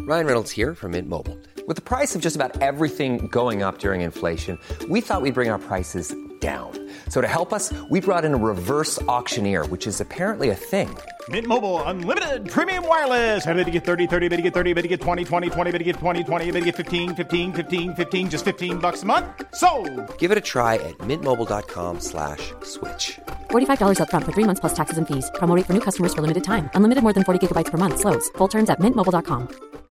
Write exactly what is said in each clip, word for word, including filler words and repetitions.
Ryan Reynolds here from Mint Mobile. With the price of just about everything going up during inflation, we thought we'd bring our prices down. So to help us, we brought in a reverse auctioneer, which is apparently a thing. Mint Mobile Unlimited Premium Wireless. How to get thirty, thirty, how to get thirty, how to get twenty, twenty, twenty, how to get twenty, twenty, how to get fifteen, fifteen, fifteen, fifteen, just fifteen bucks a month? Sold! Give it a try at mintmobile.com slash switch. forty-five dollars up front for three months plus taxes and fees. Promo rate for new customers for limited time. Unlimited more than forty gigabytes per month. Slows full terms at mint mobile dot com.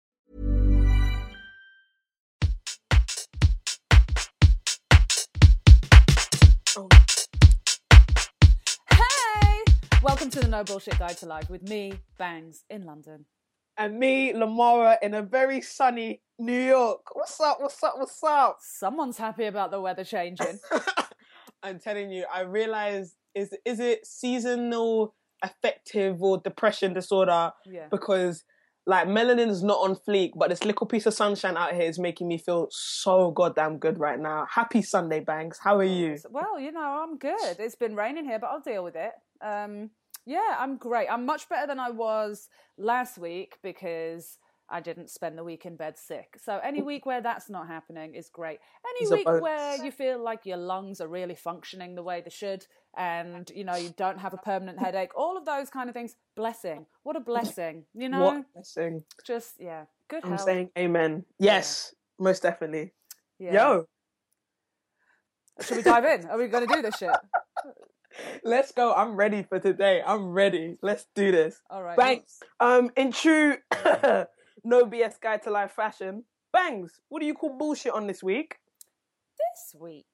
Hey! Welcome to the No Bullshit Guide to Life with me, Bangs, in London. And me, Lamara, in a very sunny New York. What's up, what's up, what's up? Someone's happy about the weather changing. I'm telling you, I realised, is is it seasonal affective or depression disorder? Yeah. Because, like, melanin's not on fleek, but this little piece of sunshine out here is making me feel so goddamn good right now. Happy Sunday, Bangs. How are you? Well, you know, I'm good. It's been raining here, but I'll deal with it. Um, yeah, I'm great. I'm much better than I was last week because I didn't spend the week in bed sick. So any week where that's not happening is great. Any It's a week bonus. where you feel like your lungs are really functioning the way they should and, you know, you don't have a permanent headache, all of those kind of things, blessing. What a blessing, you know? What a blessing. Just, yeah, good I'm health. saying amen. Yes, most definitely. Yeah. Yo, Should we dive in? Are we going to do this shit? let's go. I'm ready for today. I'm ready. Let's do this. All right. Bangs. Um, in true no B S guide to life fashion, Bangs, what do you call bullshit on this week? This week,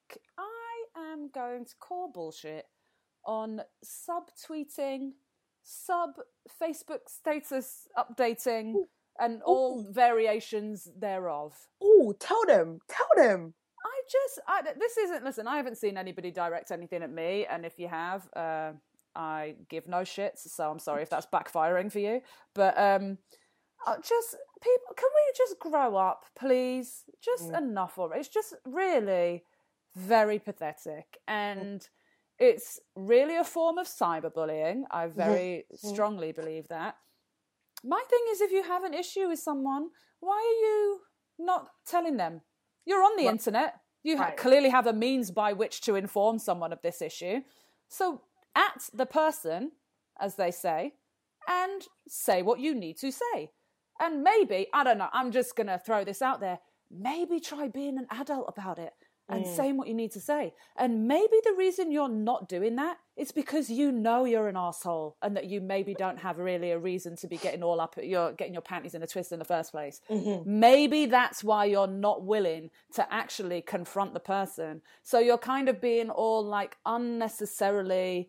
I am going to call bullshit on subtweeting, sub Facebook status updating, and all variations thereof. Oh, tell them. Tell them. I just, I, this isn't, listen, I haven't seen anybody direct anything at me, and if you have, uh, I give no shits, so I'm sorry if that's backfiring for you, but um, uh, just, people, can we just grow up, please? Just mm. enough of it. It's just really very pathetic, and it's really a form of cyberbullying. I very strongly believe that. My thing is, if you have an issue with someone, why are you not telling them? You're on the Right. internet. You ha- Right. clearly have a means by which to inform someone of this issue. So at the person, as they say, and say what you need to say. And maybe, I don't know, I'm just going to throw this out there, maybe try being an adult about it and Mm. saying what you need to say. And maybe the reason you're not doing that is because you know you're an asshole and that you maybe don't have really a reason to be getting all up, you're getting your panties in a twist in the first place. Mm-hmm. Maybe that's why you're not willing to actually confront the person. So you're kind of being all like unnecessarily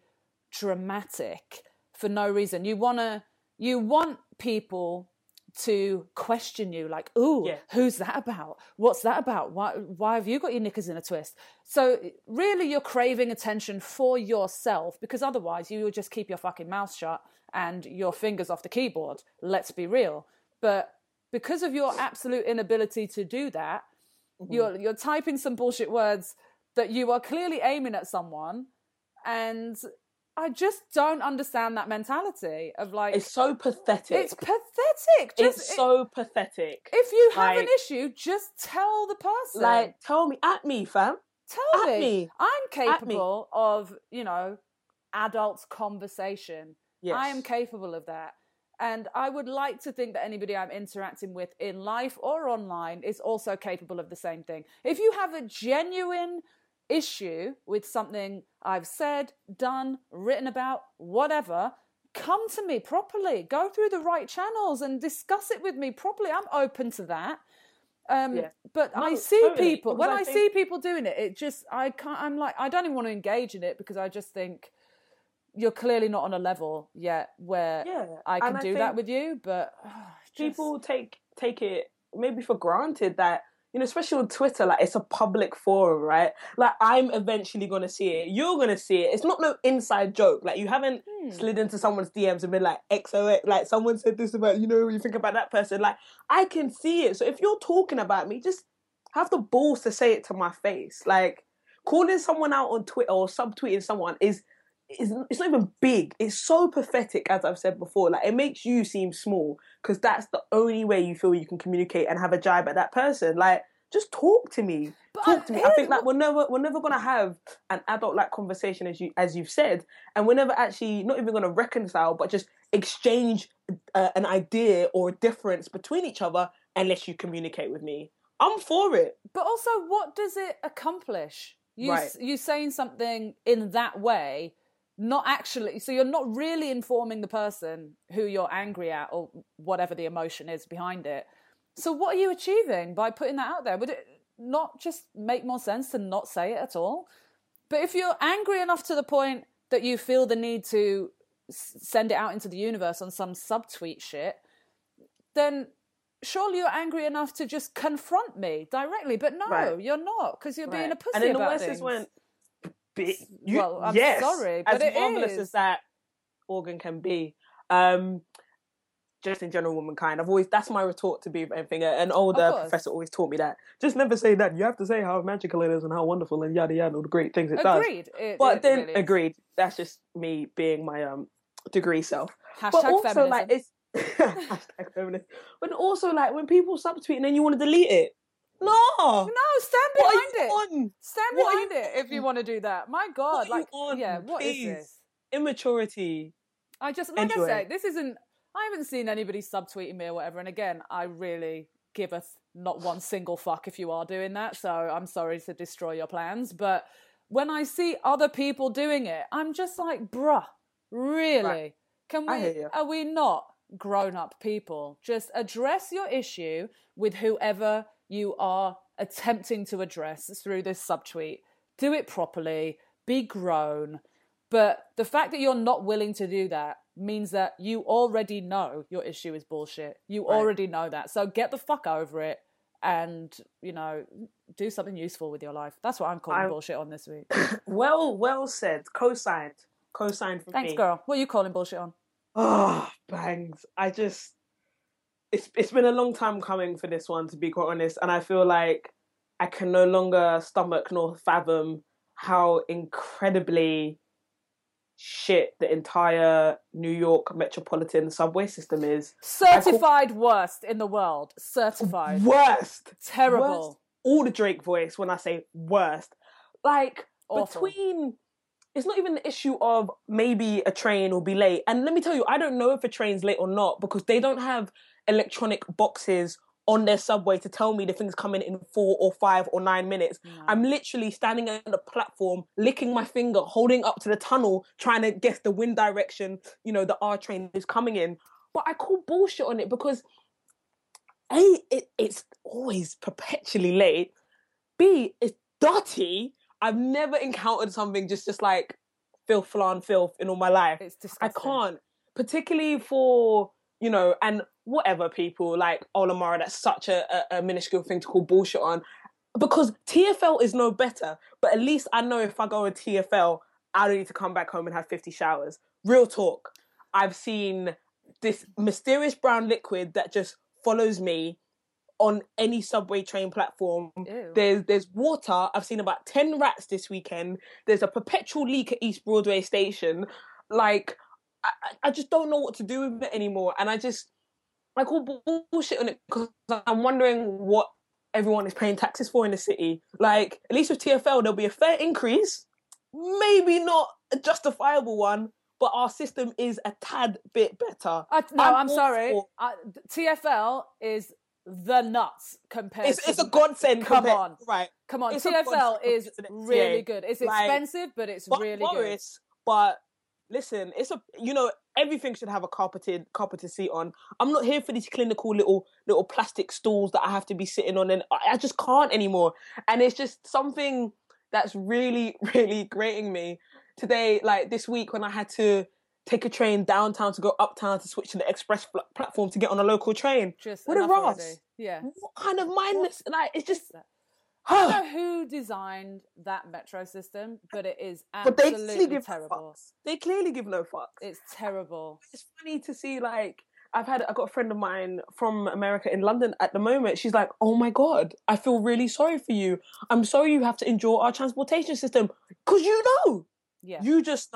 dramatic for no reason. You want to, you want people to question you, like, ooh, Yeah. who's that about? What's that about? Why, why have you got your knickers in a twist? So really you're craving attention for yourself, because otherwise you will just keep your fucking mouth shut and your fingers off the keyboard. Let's be real. But because of your absolute inability to do that, mm-hmm. you're you're typing some bullshit words that you are clearly aiming at someone, and I just don't understand that mentality of like... It's so pathetic. It's pathetic. Just, it's so pathetic. If you have like, an issue, just tell the person. Like, tell me, at me, fam. Tell at me. me. I'm capable of, you know, adult conversation. Yes. I am capable of that. And I would like to think that anybody I'm interacting with in life or online is also capable of the same thing. If you have a genuine issue with something I've said, done, written about, whatever, come to me properly. Go through the right channels and discuss it with me properly. I'm open to that. Um, yeah. But no, I see totally, people, when I, I think... see people doing it, it just, I can't, I'm like, I don't even want to engage in it because I just think you're clearly not on a level yet where yeah. I can and do I that with you. But oh, just... people take take it maybe for granted that, you know, especially on Twitter, like, it's a public forum, right? Like, I'm eventually going to see it. You're going to see it. It's not no inside joke. Like, you haven't hmm. slid into someone's D Ms and been like, X O X, like, someone said this about, you know, you think about that person. Like, I can see it. So if you're talking about me, just have the balls to say it to my face. Like, calling someone out on Twitter or subtweeting someone is it's, it's not even big. It's so pathetic, as I've said before. Like, it makes you seem small because that's the only way you feel you can communicate and have a jibe at that person. Like, just talk to me. But talk I- to me. here- I think like we're never we're never gonna have an adult like conversation as you as you've said, and we're never actually not even gonna reconcile, but just exchange uh, an idea or a difference between each other unless you communicate with me. I'm for it. But also, what does it accomplish? You Right. s- you saying something in that way, not actually. So you're not really informing the person who you're angry at or whatever the emotion is behind it. So what are you achieving by putting that out there? Would it not just make more sense to not say it at all? But if you're angry enough to the point that you feel the need to s- send it out into the universe on some subtweet shit, then surely you're angry enough to just confront me directly. But no, Right. you're not, because you're being Right. a pussy And then the about West things. just went, "Bi- you, Well, I'm yes, sorry, but as it marvelous is. as that organ can be. Um, just in general, womankind. I've always that's my retort to be anything. An older course. professor always taught me that. Just never say that. You have to say how magical it is and how wonderful and yada yada, all the great things it does. Agreed. It- But it then really is. agreed. That's just me being my um degree self. Hashtag but also feminism. like it's hashtag feminist. But also like when people subtweet and then you want to delete it. No. No, stand What are behind you it. on? Stand What are you behind it if you on? want to do that. My God, What are you like, on? yeah, what is Please. this? Immaturity. I just, like Anyway. I say, this isn't, I haven't seen anybody subtweeting me or whatever. And again, I really give a th- not one single fuck if you are doing that. So I'm sorry to destroy your plans. But when I see other people doing it, I'm just like, bruh, really? Right. Can I we, hear you. are we not grown up people? Just address your issue with whoever you are attempting to address through this subtweet. Do it properly, be grown. But the fact that you're not willing to do that means that you already know your issue is bullshit. You Right. already know that. So get the fuck over it and, you know, do something useful with your life. That's what I'm calling I'm- bullshit on this week. Well, well said. Co-signed. Co-signed for Thanks, me. girl. What are you calling bullshit on? Oh, bangs. I just it's it's been a long time coming for this one, to be quite honest, and I feel like I can no longer stomach nor fathom how incredibly shit the entire New York metropolitan subway system is. Certified worst in the world. Certified. Worst. Terrible. Worst. All the Drake voice when I say worst. Like, Awful. between... It's not even the issue of maybe a train will be late. And let me tell you, I don't know if a train's late or not because they don't have electronic boxes on their subway to tell me the thing's coming in four or five or nine minutes. I'm literally standing on the platform, licking my finger, holding up to the tunnel, trying to guess the wind direction, you know, the R train is coming in. But I call bullshit on it because A, it, it's always perpetually late. B, it's dirty. I've never encountered something just, just like filth, flan, filth in all my life. It's I disgusting. can't. Particularly for, you know, and whatever people like Olamara, that's such a, a, a minuscule thing to call bullshit on. Because T F L is no better. But at least I know if I go with T F L, I don't need to come back home and have fifty showers. Real talk. I've seen this mysterious brown liquid that just follows me on any subway train platform. Ew. There's there's water. I've seen about ten rats this weekend. There's a perpetual leak at East Broadway station. Like, I, I just don't know what to do with it anymore. And I just, I call bullshit on it because I'm wondering what everyone is paying taxes for in the city. Like, at least with T F L, there'll be a fair increase. Maybe not a justifiable one, but our system is a tad bit better. I, no, I'm I'm, all sorry. for- I, T F L is the nuts compared It's, to... it's a godsend. Come compared- on. Right. Come on, It's a T F L godsend is compared to the really N C A A. good. It's Like, expensive, but it's Fuck really Boris, but listen, it's a you know everything should have a carpeted carpeted seat on. I'm not here for these clinical little little plastic stools that I have to be sitting on, and I, I just can't anymore. And it's just something that's really really grating me today. Like this week when I had to take a train downtown to go uptown to switch to the express fl- platform to get on a local train. good. Just What a enough Ross. already. Yeah. What kind of mindless? Like it's just. I don't know who designed that metro system, but it is But they absolutely clearly give no terrible. fucks. They clearly give no fucks. It's terrible. It's funny to see, like, I've had, I've got a friend of mine from America in London at the moment. She's like, oh my God, I feel really sorry for you. I'm sorry you have to endure our transportation system. Because you know, Yeah. you just know.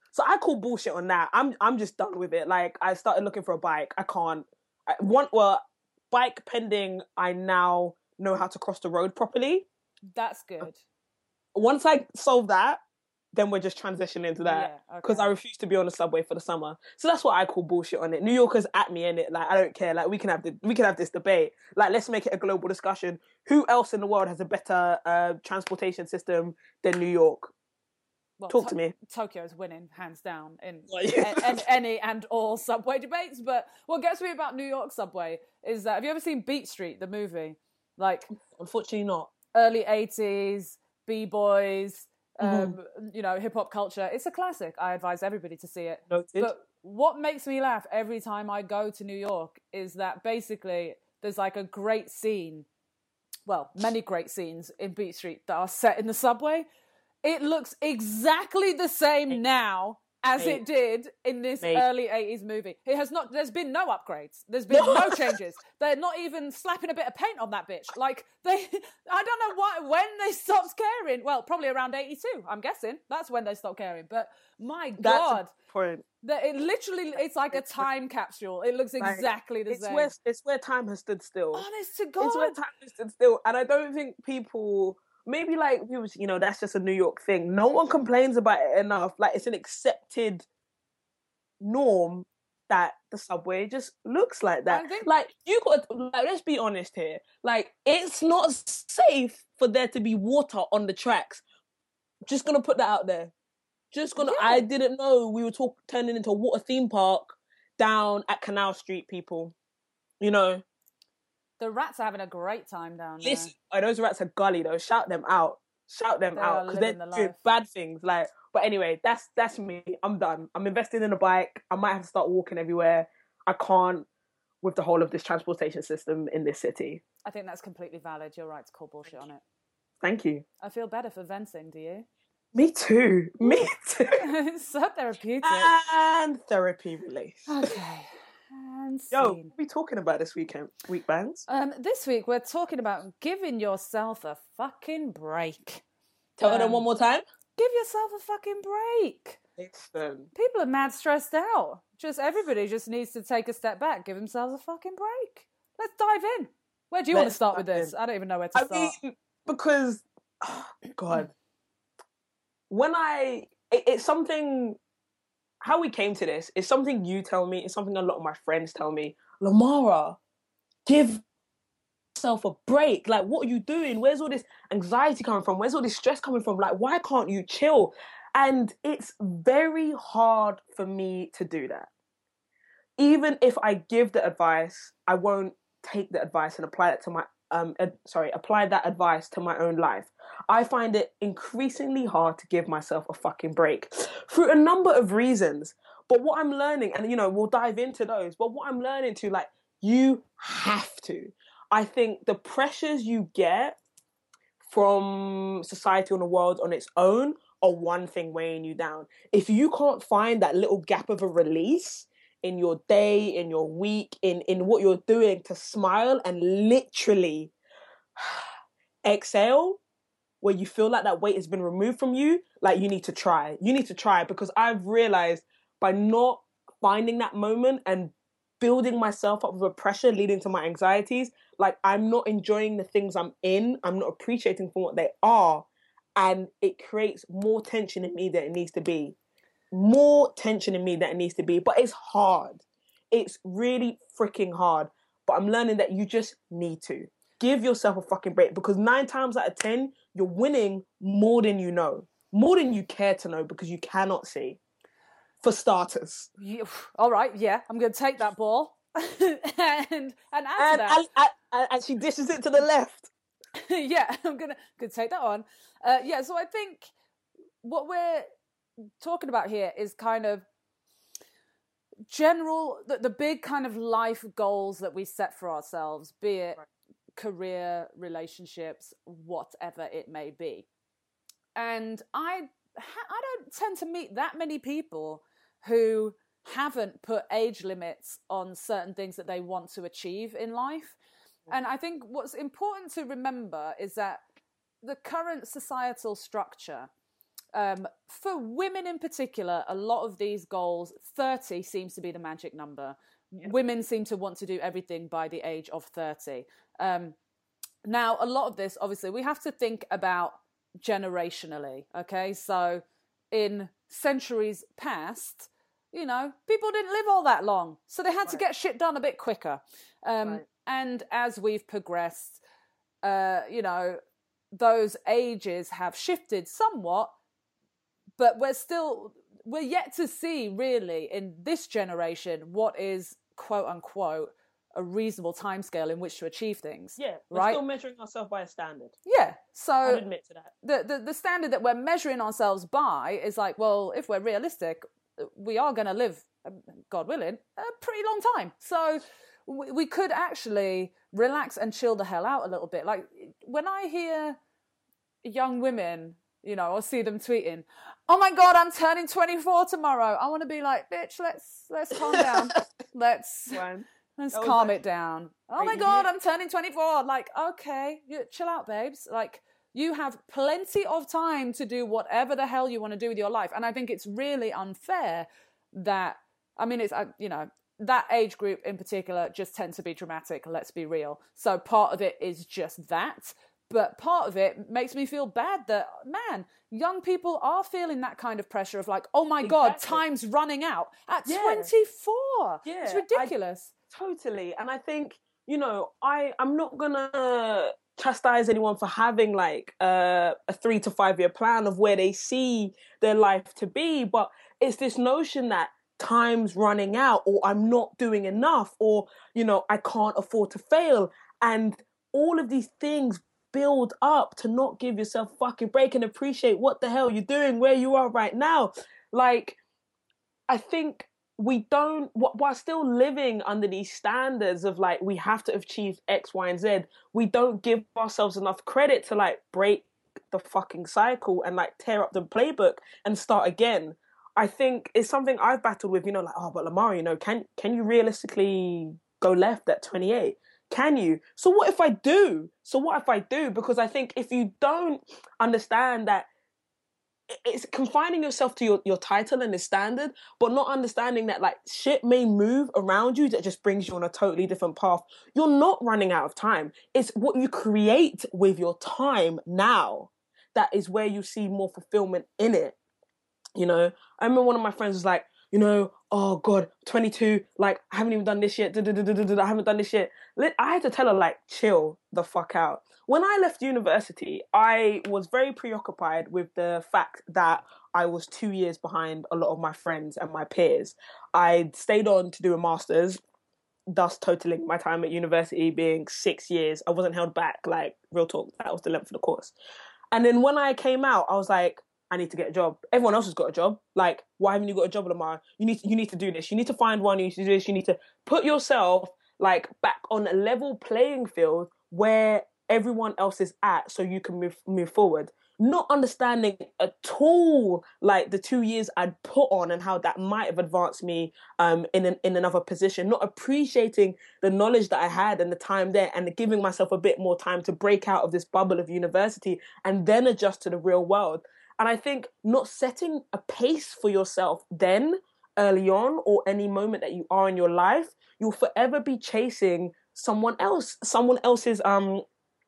So I call bullshit on that. I'm I'm just done with it. Like, I started looking for a bike. I can't. I want well, bike pending. I now know how to cross the road properly. That's good. Once I solve that, then we're just transitioning into that, because yeah, okay. I refuse to be on the subway for the summer. So that's what I call bullshit on it. New Yorkers at me in it. Like, I don't care. Like, we can have the, we can have this debate. Like, let's make it a global discussion. Who else in the world has a better uh, transportation system than New York? Well, Talk to- to me. Tokyo is winning hands down in Well, yeah. a- and any and all subway debates. But what gets me about New York subway is that, have you ever seen Beat Street, the movie? Like, Unfortunately, not. Early eighties, b-boys, um, Mm-hmm. you know, hip-hop culture. It's a classic. I advise everybody to see it. Noted. But what makes me laugh every time I go to New York is that basically there's like a great scene, well, many great scenes in Beat Street that are set in the subway. It looks exactly the same now as Mate. it did in this Mate. early eighties movie. It has not, there's been no upgrades. There's been no changes. They're not even slapping a bit of paint on that bitch. Like, they, I don't know why, when they stopped caring. Well, probably around eighty-two, I'm guessing. That's when they stopped caring. But my That's God. a point. That it literally, it's like a time capsule. It looks Like, exactly the it's same. where it's where time has stood still. Honest to God. It's where time has stood still, and I don't think people. Maybe like people, you know, that's just a New York thing. No one complains about it enough. Like, it's an accepted norm that the subway just looks like that. I think- Like, you got, like, let's be honest here. Like, it's not safe for there to be water on the tracks. Just gonna put that out there. Just gonna. Yeah. I didn't know we were talk, turning into a water theme park down at Canal Street, people. You know. The rats are having a great time down there. Listen, oh, those rats are gully though. Shout them out. Shout them They out are because they're living the doing life. bad things. Like, but anyway, that's that's me. I'm done. I'm investing in a bike. I might have to start walking everywhere. I can't with the whole of this transportation system in this city. I think that's completely valid. You're right to call bullshit on it. Thank you. I feel better for venting, do you? Me too. Me too. It's so therapeutic. And therapy release. Okay. And Yo, scene. what are we talking about this weekend? Week bands? Um, this week we're talking about giving yourself a fucking break. Tell them um, one more time. Give yourself a fucking break. Listen. People are mad stressed out. Just everybody just needs to take a step back, give themselves a fucking break. Let's dive in. Where do you want to Let's start with dive this? in. I don't even know where to I start. mean, because, oh, God, when I, it, it's something, how we came to this, it's something you tell me, it's something a lot of my friends tell me. Lamara, give yourself a break. Like, what are you doing? Where's all this anxiety coming from? Where's all this stress coming from? Like, why can't you chill? And it's very hard for me to do that. Even if I give the advice, I won't take the advice and apply it to my um ad, sorry, apply that advice to my own life. I find it increasingly hard to give myself a fucking break through a number of reasons. But what I'm learning, and you know, we'll dive into those, but what I'm learning to, like, you have to. I think the pressures you get from society and the world on its own are one thing weighing you down. If you can't find that little gap of a release in your day, in your week, in, in what you're doing to smile and literally exhale, where you feel like that weight has been removed from you, like, you need to try. You need to try, because I've realized by not finding that moment and building myself up with a pressure leading to my anxieties, like, I'm not enjoying the things I'm in. I'm not appreciating for what they are. And it creates more tension in me than it needs to be. More tension in me than it needs to be. But it's hard. It's really freaking hard. But I'm learning that you just need to. Give yourself a fucking break, because nine times out of ten, you're winning more than you know. More than you care to know, because you cannot see. For starters. You, all right, yeah, I'm going to take that ball and and add And, to that. and, and, and she dishes it to the left. Yeah, I'm gonna gonna take that on. Uh, yeah, so I think what we're talking about here is kind of general, the, the big kind of life goals that we set for ourselves, be it Right. career, relationships, whatever it may be. And I, I don't tend to meet that many people who haven't put age limits on certain things that they want to achieve in life. And I think what's important to remember is that the current societal structure Um, for women in particular, a lot of these goals, thirty seems to be the magic number. Yep. Women seem to want to do everything by the age of thirty. Um, now, a lot of this, obviously, we have to think about generationally, okay? So in centuries past, you know, people didn't live all that long. So they had right. to get shit done a bit quicker. Um, right. And as we've progressed, uh, you know, those ages have shifted somewhat, but we're still, we're yet to see really in this generation what is quote unquote a reasonable timescale in which to achieve things. Yeah, we're right? still measuring ourselves by a standard. Yeah, so I'll admit to that. The, the the standard that we're measuring ourselves by is like, well, if we're realistic, we are going to live, God willing, a pretty long time. So we, we could actually relax and chill the hell out a little bit. Like when I hear young women, you know, or see them tweeting, "Oh my God, I'm turning twenty-four tomorrow." I want to be like, bitch, let's let's calm down. Let's Man, let's calm like, it down. Oh my God, I'm turning twenty-four. Like, okay, you, chill out, babes. Like, you have plenty of time to do whatever the hell you want to do with your life. And I think it's really unfair that, I mean, it's, you know, that age group in particular just tend to be dramatic. Let's be real. So part of it is just that. But part of it makes me feel bad that, man, young people are feeling that kind of pressure of like, oh my exactly. God, time's running out at yeah. twenty-four. Yeah. It's ridiculous. I, totally. And I think, you know, I, I'm not going to chastise anyone for having like uh, a three to five year plan of where they see their life to be. But it's this notion that time's running out, or I'm not doing enough, or, you know, I can't afford to fail. And all of these things build up to not give yourself a fucking break and appreciate what the hell you're doing, where you are right now. Like, I think we don't, while still living under these standards of like, we have to achieve X, Y, and Z, we don't give ourselves enough credit to like break the fucking cycle and like tear up the playbook and start again. I think it's something I've battled with, you know, like, oh, but Lamar, you know, can can you realistically go left at twenty-eight? Can you? So what if I do? So what if I do? Because I think if you don't understand that it's confining yourself to your, your title and the standard, but not understanding that like shit may move around you that just brings you on a totally different path. You're not running out of time. It's what you create with your time now that is where you see more fulfillment in it. You know, I remember one of my friends was like, you know, oh God, twenty-two, like, I haven't even done this yet. I haven't done this yet. I had to tell her, like, chill the fuck out. When I left university, I was very preoccupied with the fact that I was two years behind a lot of my friends and my peers. I'd stayed on to do a master's, thus totaling my time at university being six years. I wasn't held back, like, real talk. That was the length of the course. And then when I came out, I was like, I need to get a job. Everyone else has got a job. Like, why haven't you got a job, Lamar? You need to, you need to do this. You need to find one. You need to do this. You need to put yourself like back on a level playing field where everyone else is at, so you can move move forward. Not understanding at all like the two years I'd put on and how that might have advanced me um, in an, in another position. Not appreciating the knowledge that I had and the time there, and giving myself a bit more time to break out of this bubble of university and then adjust to the real world. And I think not setting a pace for yourself then, early on, or any moment that you are in your life, you'll forever be chasing someone else, someone else's, um,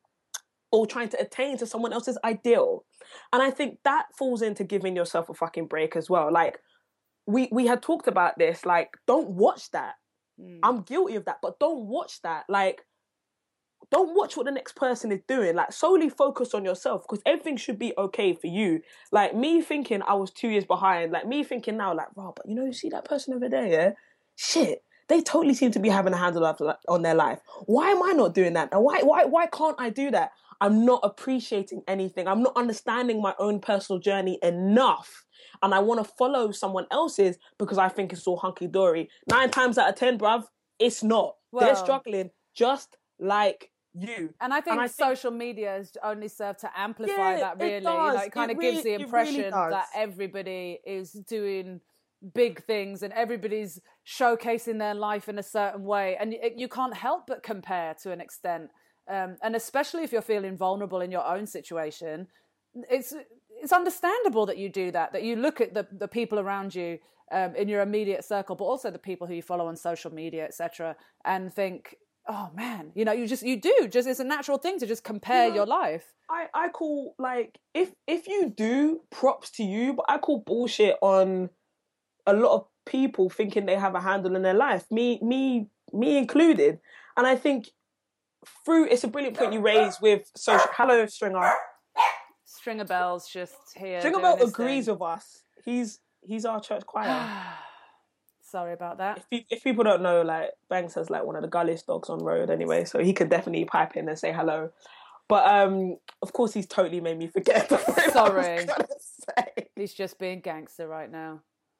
or trying to attain to someone else's ideal. And I think that falls into giving yourself a fucking break as well. Like, we, we had talked about this, like, don't watch that. Mm. I'm guilty of that, but don't watch that. Like, don't watch what the next person is doing. Like, solely focus on yourself, because everything should be okay for you. Like, me thinking I was two years behind, like, me thinking now, like, wow, but you know, you see that person over there, yeah? Shit, they totally seem to be having a handle on their life. Why am I not doing that? And why, why, why can't I do that? I'm not appreciating anything. I'm not understanding my own personal journey enough. And I want to follow someone else's because I think it's all hunky-dory. Nine times out of ten, bruv, it's not. Well, they're struggling just like you. And I think, and I think social media has only served to amplify yeah, that, really. It, does. You know, it kind it of really, gives the impression really that everybody is doing big things and everybody's showcasing their life in a certain way. And it, you can't help but compare to an extent. Um, and especially if you're feeling vulnerable in your own situation, it's it's understandable that you do that, that you look at the, the people around you um, in your immediate circle, but also the people who you follow on social media, et cetera, and think, oh man, you know, you just, you do, just, it's a natural thing to just compare you know, your life. I, I call, like, if, if you do, props to you, but I call bullshit on a lot of people thinking they have a handle in their life, me, me, me included. And I think through, it's a brilliant point you raise with social, hello, Stringer. Stringer Bell's just here. Stringer Bell agrees thing. with us. He's he's our church choir. Sorry about that. If, you, if people don't know, like, Banks has like one of the gulliest dogs on road anyway, so he could definitely pipe in and say hello. But um, of course, he's totally made me forget. Sorry, he's just being gangster right now.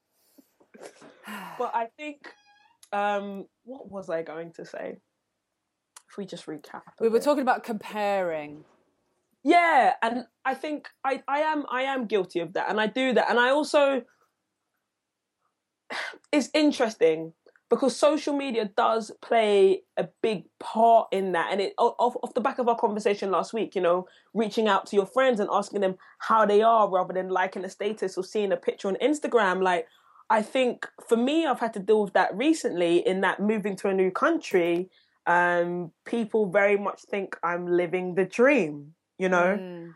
But I think, um, what was I going to say? If we just recap, we were bit. talking about comparing. Yeah, and I think I, I am I am guilty of that, and I do that, and I also, it's interesting because social media does play a big part in that, and it off off the back of our conversation last week, you know, reaching out to your friends and asking them how they are rather than liking a status or seeing a picture on Instagram. Like, I think for me, I've had to deal with that recently in that moving to a new country, um, people very much think I'm living the dream. You know, mm.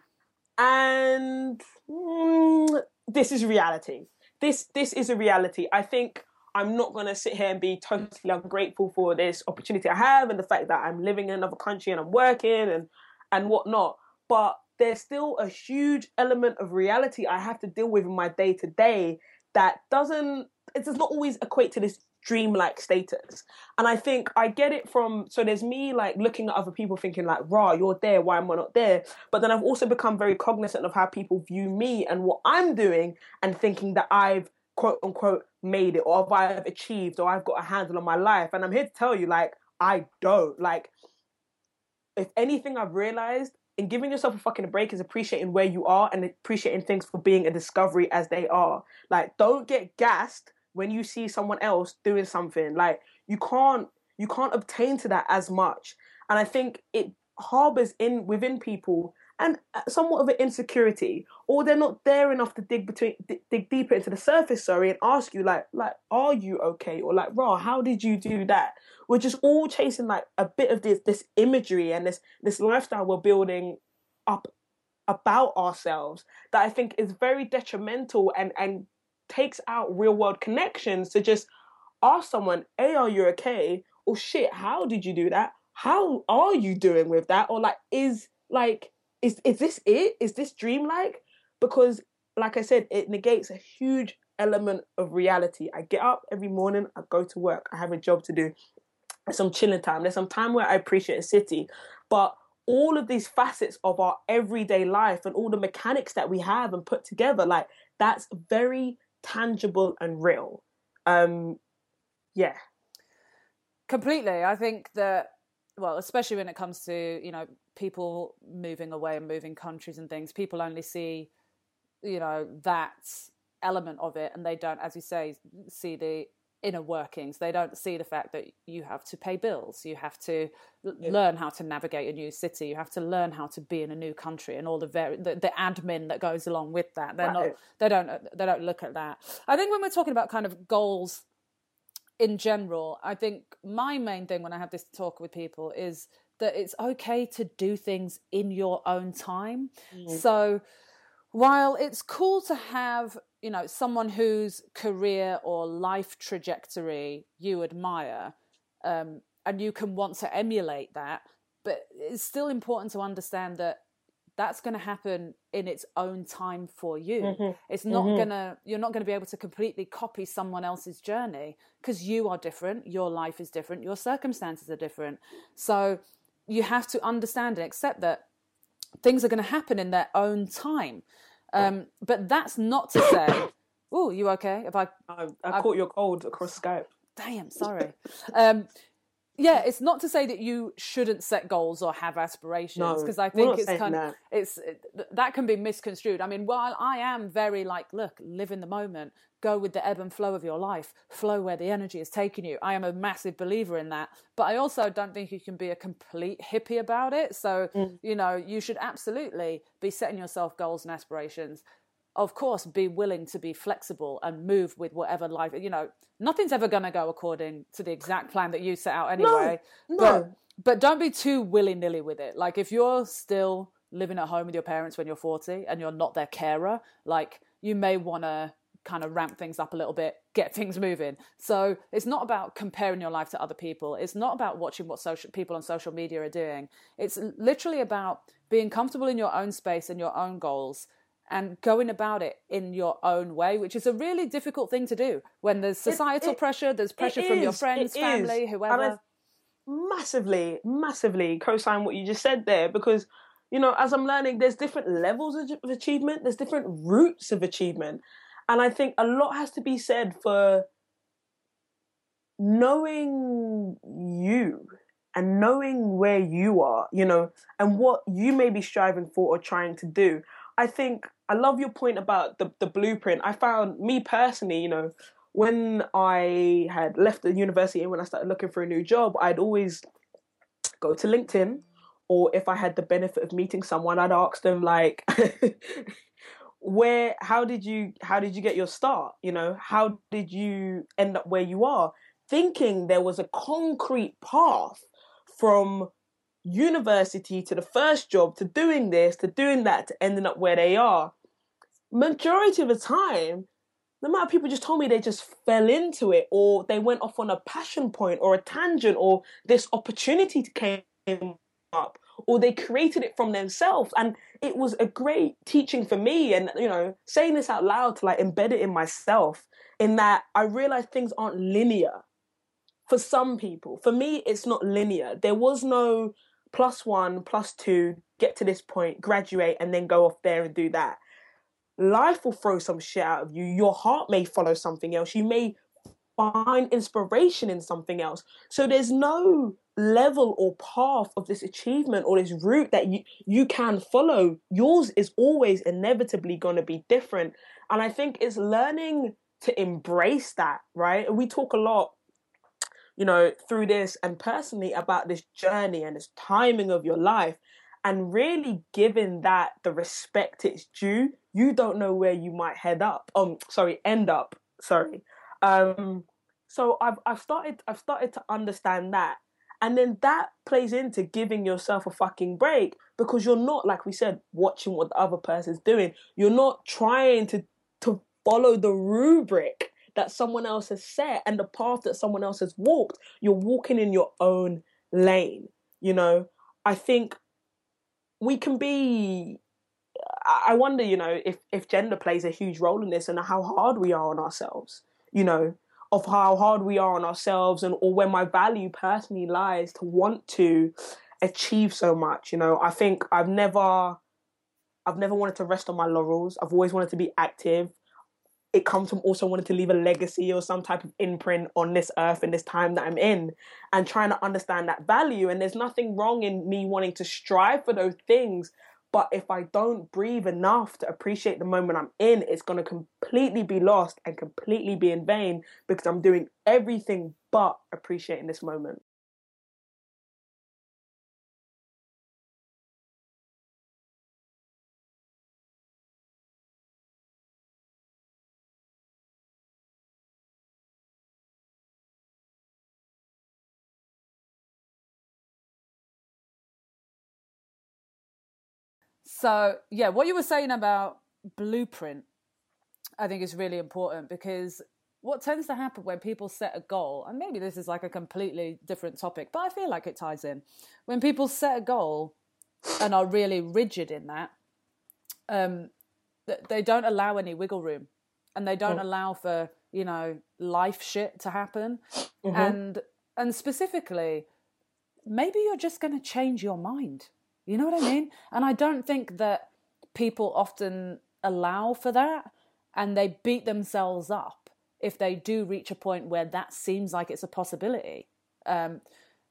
and mm, this is reality. This this is a reality. I think I'm not going to sit here and be totally ungrateful for this opportunity I have and the fact that I'm living in another country and I'm working and and whatnot. But there's still a huge element of reality I have to deal with in my day to day that doesn't. It does not always equate to this dream-like status. And I think I get it from, so there's me like looking at other people thinking like, rah, you're there, why am I not there? But then I've also become very cognizant of how people view me and what I'm doing and thinking that I've quote unquote made it, or if I've achieved, or I've got a handle on my life. And I'm here to tell you, like, I don't. Like, if anything I've realized, in giving yourself a fucking break is appreciating where you are and appreciating things for being a discovery as they are. Like, don't get gassed when you see someone else doing something. Like, you can't you can't obtain to that as much. And I think it harbors in within people and somewhat of an insecurity, or they're not there enough to dig between d- dig deeper into the surface, sorry, and ask you like like are you okay, or like, rah, how did you do that? We're just all chasing like a bit of this this imagery and this this lifestyle we're building up about ourselves that I think is very detrimental and and takes out real world connections to just ask someone, hey, are you okay? Or shit, how did you do that? How are you doing with that? Or like, is like, is is this it? Is this dreamlike? Because like I said, it negates a huge element of reality. I get up every morning, I go to work, I have a job to do. There's some chilling time. There's some time where I appreciate a city. But all of these facets of our everyday life and all the mechanics that we have and put together, like, that's very tangible and real. Um, yeah. Completely. I think that, well, especially when it comes to, you know, people moving away and moving countries and things, people only see, you know, that element of it, and they don't, as you say, see the inner workings. They don't see the fact that you have to pay bills, you have to yeah. learn how to navigate a new city, you have to learn how to be in a new country, and all the very the, the admin that goes along with that. They're right. not they don't they don't look at that. I think when we're talking about kind of goals in general, I think my main thing when I have this talk with people is that it's okay to do things in your own time. Mm. So while it's cool to have, you know, someone whose career or life trajectory you admire, um, and you can want to emulate that, but it's still important to understand that that's going to happen in its own time for you. Mm-hmm. It's not mm-hmm. gonna, you're not going to be able to completely copy someone else's journey, because you are different, your life is different, your circumstances are different. So you have to understand and accept that things are going to happen in their own time. Um, but that's not to say, oh, you okay? If I, I, I caught your cold across Skype. Damn, sorry. um, yeah, it's not to say that you shouldn't set goals or have aspirations, because No, I we're think not it's saying kind of that. it's it, that can be misconstrued. I mean, while I am very like, look, live in the moment, go with the ebb and flow of your life, flow where the energy is taking you. I am a massive believer in that, but I also don't think you can be a complete hippie about it. So Mm. you know, you should absolutely be setting yourself goals and aspirations. Of course, be willing to be flexible and move with whatever life, you know, nothing's ever going to go according to the exact plan that you set out anyway. no. But, but don't be too willy-nilly with it. Like, if you're still living at home with your parents when you're forty and you're not their carer, like, you may want to kind of ramp things up a little bit, get things moving. So it's not about comparing your life to other people. It's not about watching what social people on social media are doing. It's literally about being comfortable in your own space and your own goals, and going about it in your own way, which is a really difficult thing to do when there's societal It- it- pressure, there's pressure it from your is, friends, it family, is. whoever. And I massively, massively co-sign what you just said there, because, you know, as I'm learning, there's different levels of of achievement, there's different routes of achievement. And I think a lot has to be said for knowing you and knowing where you are, you know, and what you may be striving for or trying to do. I think I love your point about the, the blueprint. I found, me personally, you know, when I had left the university and when I started looking for a new job, I'd always go to LinkedIn, or if I had the benefit of meeting someone, I'd ask them like, where, how did you, how did you get your start? You know, how did you end up where you are? Thinking there was a concrete path from university to the first job to doing this to doing that to ending up where they are. Majority of the time, the amount of people just told me they just fell into it, or they went off on a passion point or a tangent, or this opportunity came up, or they created it from themselves. And it was a great teaching for me. And, you know, saying this out loud to like embed it in myself, in that I realized things aren't linear for some people. For me, it's not linear. There was no plus one, plus two, get to this point, graduate, and then go off there and do that. Life will throw some shit out of you. Your heart may follow something else. You may find inspiration in something else. So there's no level or path of this achievement or this route that you, you can follow. Yours is always inevitably going to be different. And I think it's learning to embrace that, right? We talk a lot, you know, through this and personally about this journey and this timing of your life, and really giving that the respect it's due. You don't know where you might head up. Um, sorry, end up. Sorry. Um, so I've I've started I've started to understand that, and then that plays into giving yourself a fucking break, because you're not, like we said, watching what the other person's doing. You're not trying to to follow the rubric that someone else has set and the path that someone else has walked. You're walking in your own lane. You know, I think we can be, I wonder, you know, if, if gender plays a huge role in this, and how hard we are on ourselves, you know, of how hard we are on ourselves, and or where my value personally lies to want to achieve so much. You know, I think I've never, I've never wanted to rest on my laurels. I've always wanted to be active. It comes from also wanting to leave a legacy or some type of imprint on this earth and this time that I'm in, and trying to understand that value. And there's nothing wrong in me wanting to strive for those things. But if I don't breathe enough to appreciate the moment I'm in, it's going to completely be lost and completely be in vain, because I'm doing everything but appreciating this moment. So, yeah, what you were saying about blueprint, I think is really important, because what tends to happen when people set a goal, and maybe this is like a completely different topic, but I feel like it ties in. When people set a goal and are really rigid in that, um, they don't allow any wiggle room, and they don't mm. allow for, you know, life shit to happen. Mm-hmm. And and specifically, maybe you're just going to change your mind. You know what I mean? And I don't think that people often allow for that, and they beat themselves up if they do reach a point where that seems like it's a possibility. Um,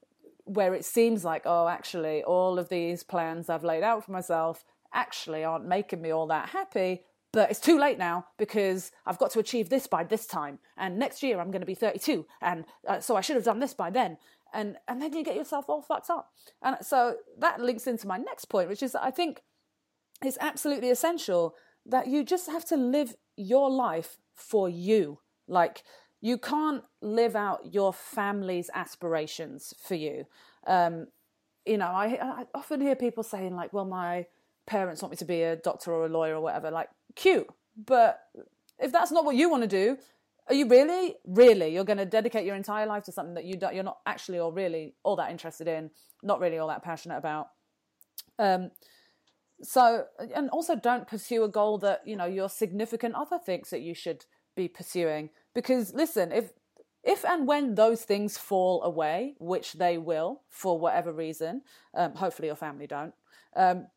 where it seems like, oh, actually, all of these plans I've laid out for myself actually aren't making me all that happy. But it's too late now because I've got to achieve this by this time. And next year I'm going to be thirty-two. And uh, so I should have done this by then. And and then you get yourself all fucked up. And so that links into my next point, which is that I think it's absolutely essential that you just have to live your life for you. Like, you can't live out your family's aspirations for you. Um, you know, I, I often hear people saying, like, well, my parents want me to be a doctor or a lawyer or whatever. Like, cute. But if that's not what you want to do, are you really, really, you're going to dedicate your entire life to something that you don't, you're not actually or really all that interested in, not really all that passionate about? Um, so, and also don't pursue a goal that, you know, your significant other thinks that you should be pursuing. Because listen, if if and when those things fall away, which they will for whatever reason, um, hopefully your family don't. Um,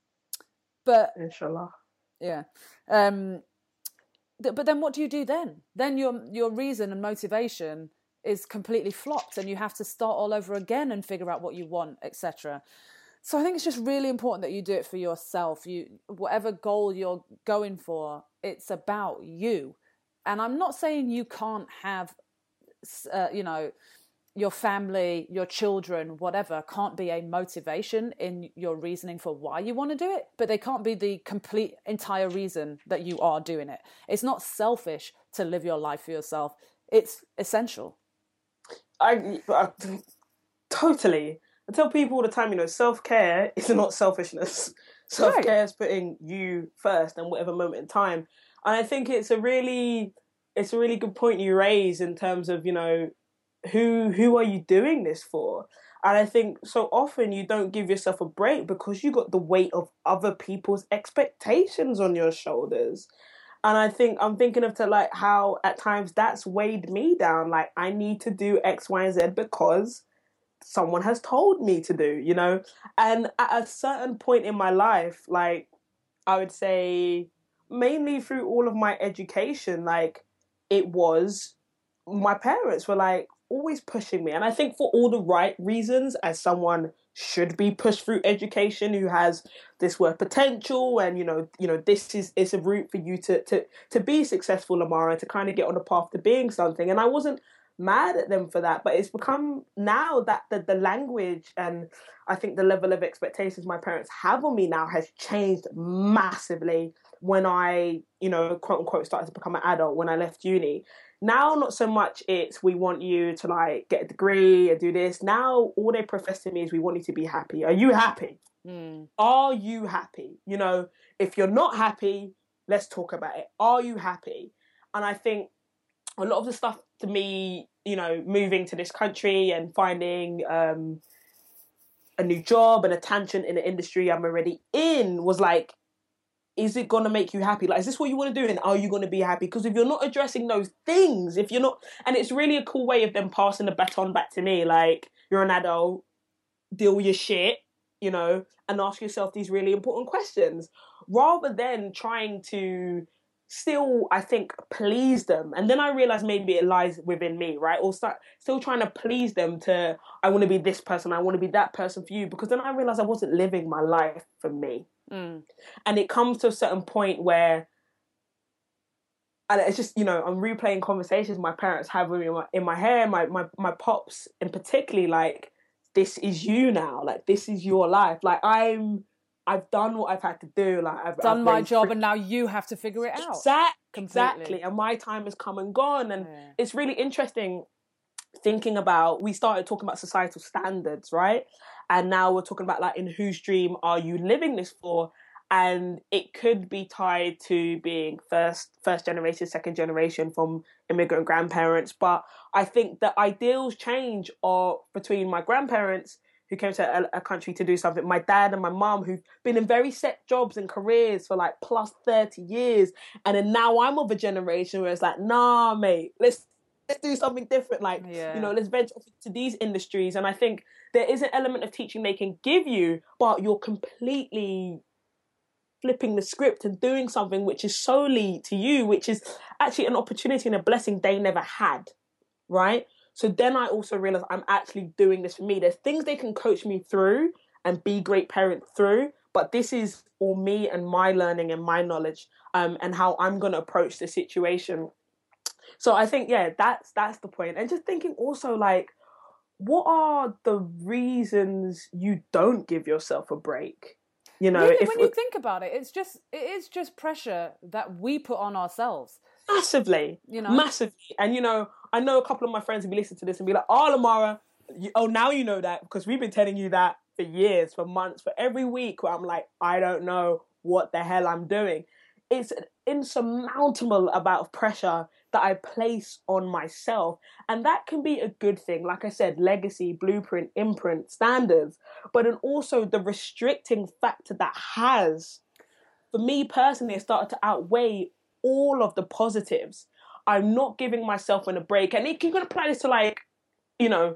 but Inshallah. Yeah. Um, th- but then what do you do then? Then your your reason and motivation is completely flopped and you have to start all over again and figure out what you want, et cetera. So I think it's just really important that you do it for yourself. You, whatever goal you're going for, it's about you. And I'm not saying you can't have, uh, you know, your family, your children, whatever, can't be a motivation in your reasoning for why you want to do it, but they can't be the complete entire reason that you are doing it. It's not selfish to live your life for yourself. It's essential. I, I totally. I tell people all the time, you know, self-care is not selfishness. Self-care right. is putting you first in whatever moment in time. And I think it's a really, it's a really good point you raise in terms of, you know, who who are you doing this for? And I think so often you don't give yourself a break because you got the weight of other people's expectations on your shoulders. And I think I'm thinking of to like how at times that's weighed me down. Like, I need to do X, Y, and Z because someone has told me to do, you know? And at a certain point in my life, like, I would say mainly through all of my education, like, it was my parents were like always pushing me. And I think for all the right reasons, as someone should be pushed through education who has this work potential and, you know, you know, this is it's a route for you to to to be successful, Amara, to kind of get on the path to being something. And I wasn't mad at them for that, but it's become now that the, the language and I think the level of expectations my parents have on me now has changed massively when I, you know, quote unquote, started to become an adult, when I left uni. Now, not so much it's we want you to like get a degree and do this. Now, all they profess to me is we want you to be happy. Are you happy? Mm. Are you happy? You know, if you're not happy, let's talk about it. Are you happy? And I think a lot of the stuff to me, you know, moving to this country and finding um, a new job and a tangent in the industry I'm already in was like, is it going to make you happy? Like, is this what you want to do? And are you going to be happy? Because if you're not addressing those things, if you're not, and it's really a cool way of them passing the baton back to me, like, you're an adult, deal with your shit, you know, and ask yourself these really important questions rather than trying to still, I think, please them. And then I realized maybe it lies within me, right? Or start still trying to please them to, I want to be this person, I want to be that person for you. Because then I realized I wasn't living my life for me. Mm. And it comes to a certain point where, and it's just, you know, I'm replaying conversations my parents have with me in my, in my hair, my, my, my pops in particularly, like, this is you now. Like, this is your life. Like, I'm, I've done what I've had to do. Like, I've done I've my job, and now you have to figure it out. Exactly, exactly. And my time has come and gone. And yeah. It's really interesting thinking about, we started talking about societal standards, right? And now we're talking about, like, in whose dream are you living this for? And it could be tied to being first, first generation, second generation from immigrant grandparents. But I think the ideals change are between my grandparents who came to a, a country to do something, my dad and my mum who've been in very set jobs and careers for like plus thirty years. And then now I'm of a generation where it's like, nah, mate, let's let's do something different. Like, yeah. you know, let's venture to these industries. And I think there is an element of teaching they can give you, but you're completely flipping the script and doing something which is solely to you, which is actually an opportunity and a blessing they never had, right? So then I also realized I'm actually doing this for me. There's things they can coach me through and be great parent through, but this is all me and my learning and my knowledge, um, and how I'm going to approach the situation. So I think, yeah, that's that's the point. And just thinking also, like, what are the reasons you don't give yourself a break? You know, really, if when you think about it, it's just it is just pressure that we put on ourselves. Massively, you know, massively. And, you know, I know a couple of my friends will be listening to this and be like, oh, Lamara, you, oh, now you know that, because we've been telling you that for years, for months, for every week where I'm like, I don't know what the hell I'm doing. It's an insurmountable amount of pressure that I place on myself. And that can be a good thing. Like I said, legacy, blueprint, imprint, standards, but then also the restricting factor that has, for me personally, it started to outweigh all of the positives. I'm not giving myself a break. And you can apply this to, like, you know,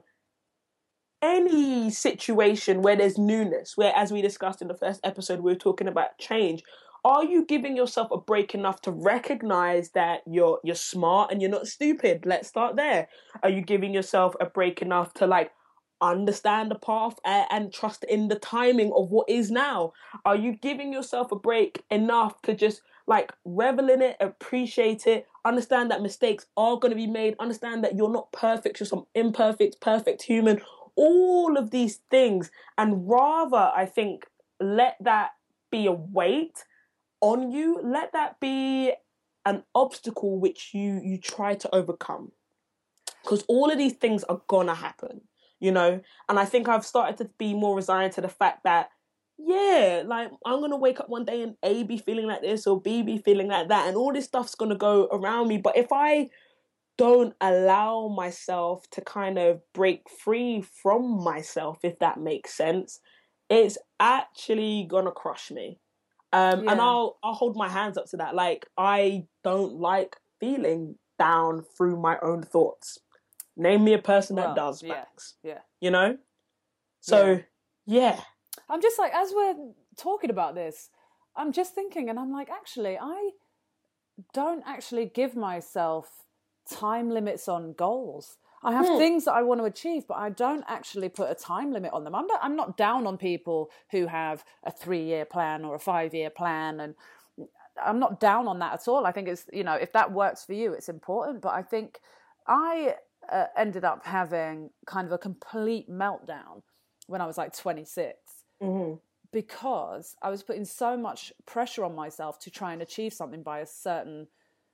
any situation where there's newness, where, as we discussed in the first episode, we were talking about change. Are you giving yourself a break enough to recognize that you're you're smart and you're not stupid? Let's start there. Are you giving yourself a break enough to, like, understand the path and, and trust in the timing of what is now? Are you giving yourself a break enough to just, like, revel in it, appreciate it, understand that mistakes are going to be made, understand that you're not perfect, you're some imperfect, perfect human, all of these things, and rather, I think, let that be a weight on you, let that be an obstacle which you you try to overcome, because all of these things are gonna happen, you know. And I think I've started to be more resigned to the fact that, yeah, like, I'm gonna wake up one day and A be feeling like this or B be feeling like that, and all this stuff's gonna go around me. But if I don't allow myself to kind of break free from myself, if that makes sense, it's actually gonna crush me. Um, Yeah. And I'll I'll hold my hands up to that. Like, I don't like feeling down through my own thoughts. Name me a person Well, that does, yeah, Max. yeah. You know? So, yeah. I'm just like, as we're talking about this, I'm just thinking, and I'm like, actually, I don't actually give myself time limits on goals. I have Hmm. things that I want to achieve, but I don't actually put a time limit on them. I'm not, I'm not down on people who have a three-year plan or a five-year plan, and I'm not down on that at all. I think it's, you know, if that works for you, it's important. But I think I uh, ended up having kind of a complete meltdown when I was like twenty-six, Mm-hmm. because I was putting so much pressure on myself to try and achieve something by a certain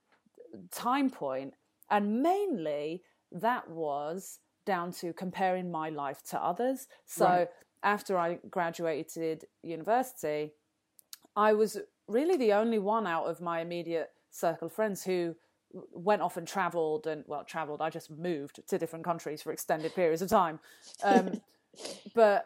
time point, and mainly that was down to comparing my life to others. So Right. after I graduated university, I was really the only one out of my immediate circle of friends who went off and traveled and, well, traveled, I just moved to different countries for extended periods of time. Um, but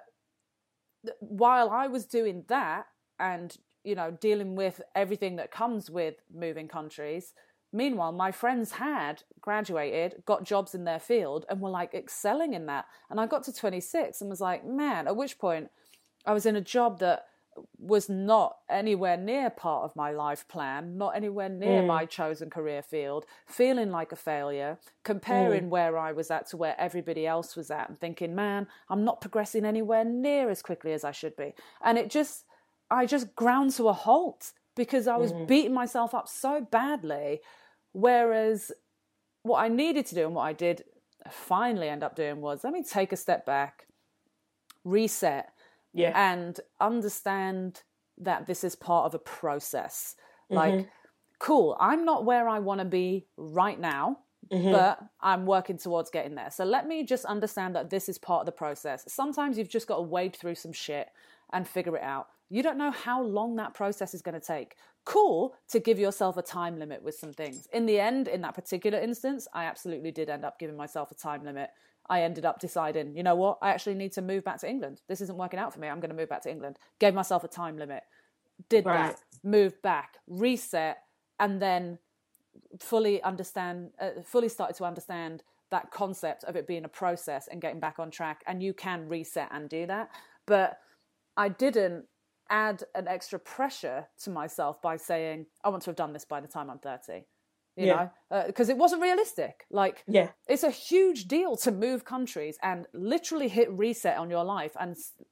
while I was doing that and, you know, dealing with everything that comes with moving countries, meanwhile, my friends had graduated, got jobs in their field, and were, like, excelling in that. And I got to twenty-six and was like, man, at which point I was in a job that was not anywhere near part of my life plan, not anywhere near Mm. my chosen career field, feeling like a failure, comparing Mm. where I was at to where everybody else was at, and thinking, man, I'm not progressing anywhere near as quickly as I should be. And it just, I just ground to a halt because I was Mm. beating myself up so badly. Whereas what I needed to do, and what I did finally end up doing, was, let me take a step back, reset, Yeah. and understand that this is part of a process. Mm-hmm. Like, cool, I'm not where I want to be right now, Mm-hmm. but I'm working towards getting there. So let me just understand that this is part of the process. Sometimes you've just got to wade through some shit and figure it out. You don't know how long that process is going to take. Cool to give yourself a time limit with some things. In the end, in that particular instance, I absolutely did end up giving myself a time limit. I ended up deciding, you know what, I actually need to move back to England. This isn't working out for me. I'm going to move back to England. Gave myself a time limit. Did Right. that. Moved back. Reset. And then fully understand, uh, fully started to understand that concept of it being a process and getting back on track. And you can reset and do that. But I didn't add an extra pressure to myself by saying, I want to have done this by the time I'm thirty. you Yeah. know, because it wasn't realistic. Like, Yeah. it's a huge deal to move countries and literally hit reset on your life. And,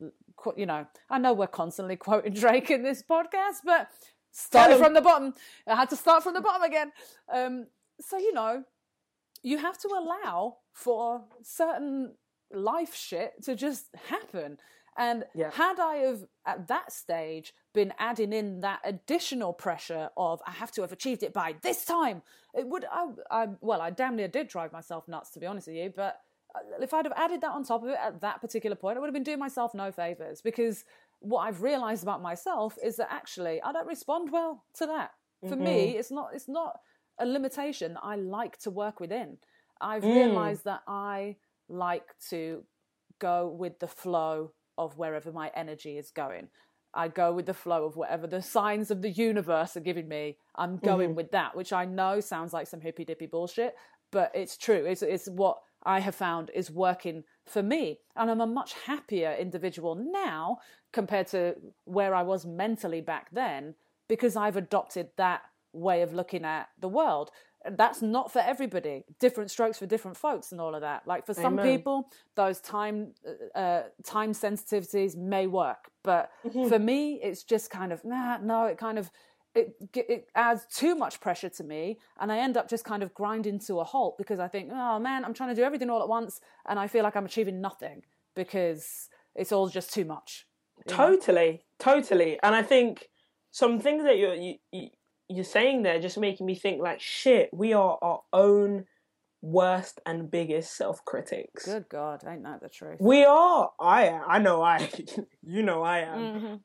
you know, I know we're constantly quoting Drake in this podcast, but started from the bottom. I had to start from the bottom again. Um, so, you know, you have to allow for certain life shit to just happen. And Yeah. had I have, at that stage, been adding in that additional pressure of, I have to have achieved it by this time, it would, I, I well, I damn near did drive myself nuts, to be honest with you, but if I'd have added that on top of it at that particular point, I would have been doing myself no favours, because what I've realised about myself is that actually I don't respond well to that. For mm-hmm. me, it's not, it's not a limitation I like to work within. I've mm. realised that I like to go with the flow of wherever my energy is going. I go with the flow of whatever the signs of the universe are giving me. I'm going mm-hmm. with that, which I know sounds like some hippy dippy bullshit, but it's true. It's, it's what I have found is working for me. And I'm a much happier individual now compared to where I was mentally back then, because I've adopted that way of looking at the world. That's not for everybody. Different strokes for different folks and all of that. Like for some Amen. people, those time uh, time sensitivities may work. But mm-hmm. for me, it's just kind of, nah, no, it kind of, it, it adds too much pressure to me. And I end up just kind of grinding to a halt because I think, oh man, I'm trying to do everything all at once. And I feel like I'm achieving nothing because it's all just too much. Totally, know? totally. And I think some things that you're, you, you, you're saying there just making me think like, shit, we are our own worst and biggest self-critics. Good God, ain't that the truth? We are. I am. I know I you know I am.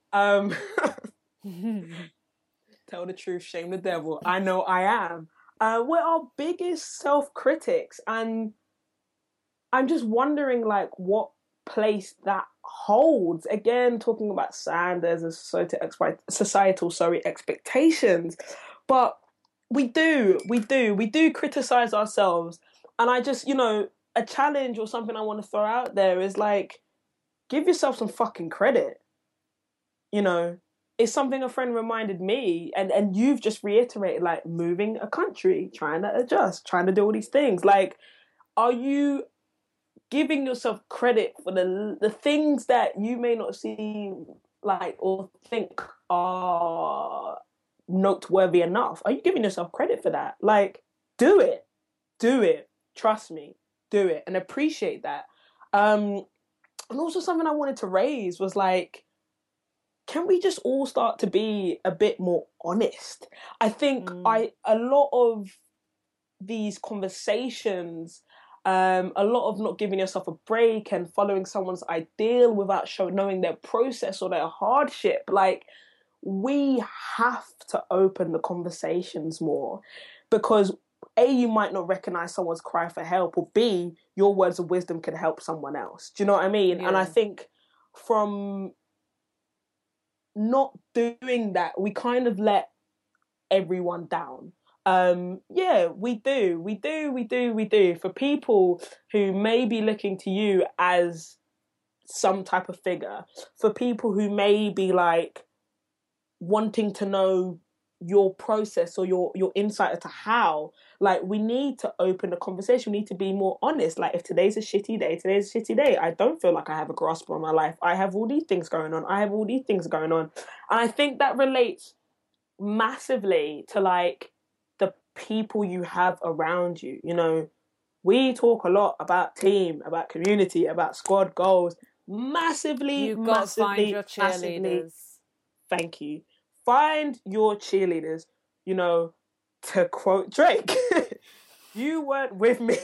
Mm-hmm. Um, tell the truth, shame the devil. I know I am. Uh, we're our biggest self-critics. And I'm just wondering like what place that holds. Again, talking about Sanders and societal, societal sorry, expectations. But we do, we do, we do criticize ourselves. And I just, you know, a challenge or something I want to throw out there is like, give yourself some fucking credit. You know, it's something a friend reminded me, and, and you've just reiterated, like moving a country, trying to adjust, trying to do all these things. Like, are you giving yourself credit for the the things that you may not see like or think are noteworthy enough? Are you giving yourself credit for that? Like, do it. Do it. Trust me. Do it. And appreciate that. Um, and also something I wanted to raise was like, can we just all start to be a bit more honest? I think mm. I a lot of these conversations, um, a lot of not giving yourself a break and following someone's ideal without showing knowing their process or their hardship. Like, we have to open the conversations more, because A, you might not recognize someone's cry for help, or B, your words of wisdom can help someone else. Do you know what I mean? Yeah. And I think from not doing that, we kind of let everyone down. Um, yeah, we do, we do, we do, we do. For people who may be looking to you as some type of figure, for people who may be like wanting to know your process or your, your insight as to how, like, we need to open the conversation. We need to be more honest. Like, if today's a shitty day, today's a shitty day. I don't feel like I have a grasp on my life. I have all these things going on. I have all these things going on. And I think that relates massively to, like, the people you have around you. You know, we talk a lot about team, about community, about squad goals. Massively, You've got massively, to find your cheerleaders. Massively, thank you. Find your cheerleaders. You know, to quote Drake, you weren't with me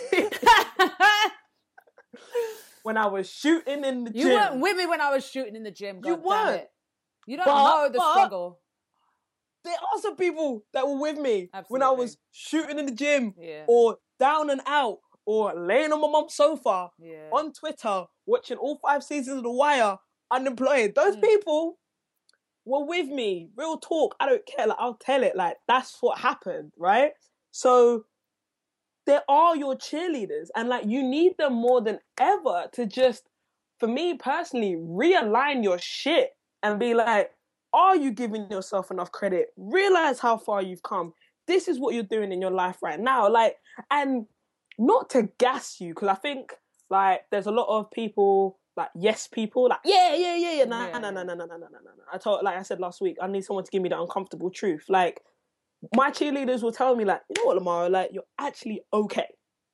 when I was shooting in the you gym. You weren't with me when I was shooting in the gym. God you weren't. It. You don't but, know the but struggle. There are some people that were with me Absolutely. when I was shooting in the gym, yeah. or down and out, or laying on my mum's sofa, yeah. on Twitter, watching all five seasons of The Wire, unemployed. Those mm. people were with me. Real talk. I don't care. Like, I'll tell it. Like, that's what happened, right? So there are your cheerleaders, and like, you need them more than ever to just, for me personally, realign your shit and be like, are you giving yourself enough credit? Realize how far you've come. this is what you're doing in your life right now. Like, and not to gas you, because I think like there's a lot of people, like yes people, like yeah, yeah, yeah, yeah, no, no, no, no, no, no, no, no, no. I told, like I said last week, I need someone to give me the uncomfortable truth. Like, my cheerleaders will tell me, like, you know what, Lamara, like, you're actually okay.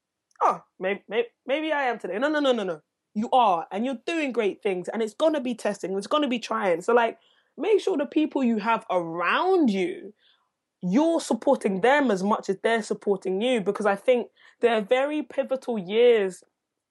Oh, maybe, maybe, maybe I am today. No, no, no, no, no. You are, and you're doing great things, and it's gonna be testing, it's gonna be trying. So, like, make sure the people you have around you, you're supporting them as much as they're supporting you, because I think there are very pivotal years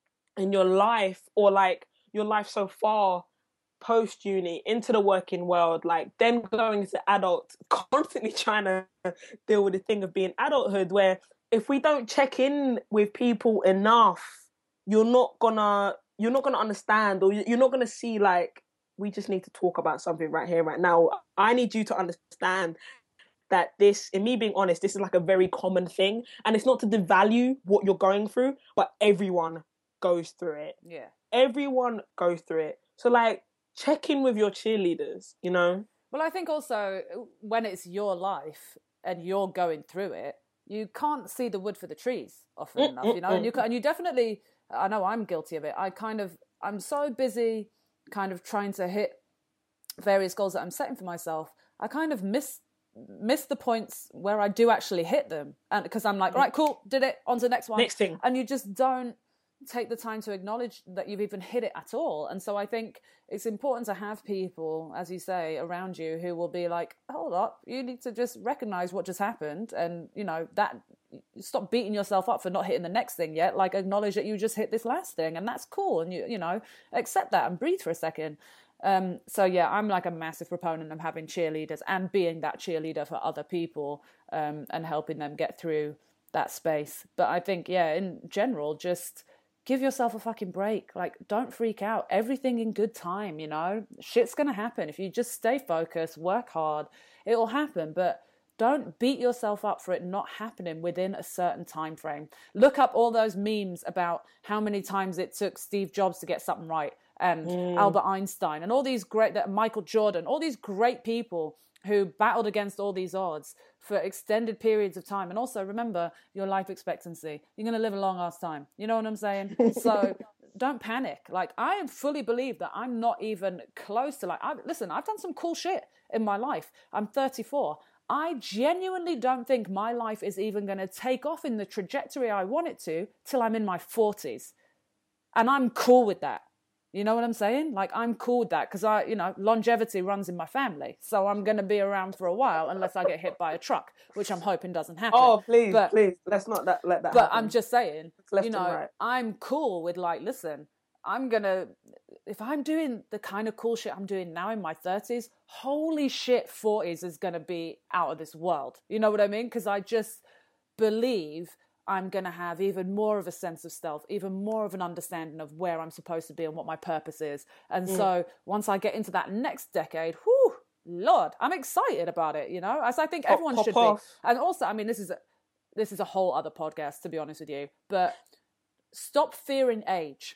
in your life, or like your life so far, post uni into the working world, like then going into adult, constantly trying to deal with the thing of being adulthood, where if we don't check in with people enough, you're not gonna you're not gonna understand, or you're not gonna see, like, we just need to talk about something right here, right now. I need you to understand that this, in me being honest, this is like a very common thing, and it's not to devalue what you're going through, but everyone goes through it. Yeah, everyone goes through it. So, like, check in with your cheerleaders, you know? Well, I think also when it's your life and you're going through it, you can't see the wood for the trees often enough, you know? And you, and you definitely, I know I'm guilty of it. I kind of, I'm so busy kind of trying to hit various goals that I'm setting for myself. I kind of miss miss the points where I do actually hit them. And because I'm like, right, cool, did it, on to the next one. Next thing. And you just don't take the time to acknowledge that you've even hit it at all. And so I think it's important to have people, as you say, around you who will be like, hold up, you need to just recognize what just happened, and, you know, that, stop beating yourself up for not hitting the next thing yet. Like, acknowledge that you just hit this last thing, and that's cool, and you you know, accept that and breathe for a second. Um, so yeah, I'm like a massive proponent of having cheerleaders and being that cheerleader for other people, um, and helping them get through that space. But I think, yeah, in general, just give yourself a fucking break. Like, don't freak out. Everything in good time, you know? Shit's gonna happen. If you just stay focused, work hard, it'll happen. But don't beat yourself up for it not happening within a certain time frame. Look up all those memes about how many times it took Steve Jobs to get something right, and mm. Albert Einstein, and all these great, that Michael Jordan, all these great people who battled against all these odds for extended periods of time. And also remember your life expectancy. You're going to live a long ass time. You know what I'm saying? So don't panic. Like, I fully believe that I'm not even close to, like, I, listen, I've done some cool shit in my life. I'm thirty-four. I genuinely don't think my life is even going to take off in the trajectory I want it to till I'm in my forties. And I'm cool with that. You know what I'm saying? Like, I'm cool with that, because I, you know, longevity runs in my family. So I'm going to be around for a while unless I get hit by a truck, which I'm hoping doesn't happen. Oh, please, but, please. Let's not that, let that but happen. But I'm just saying, you know, right. I'm cool with, like, listen, I'm going to, if I'm doing the kind of cool shit I'm doing now in my thirties, holy shit, forties is going to be out of this world. You know what I mean? Because I just believe I'm going to have even more of a sense of self, even more of an understanding of where I'm supposed to be and what my purpose is. And mm. so once I get into that next decade, whew, Lord, I'm excited about it, you know, as I think pop, everyone pop should off. be. And also, I mean, this is a, this is a whole other podcast, to be honest with you, but stop fearing age,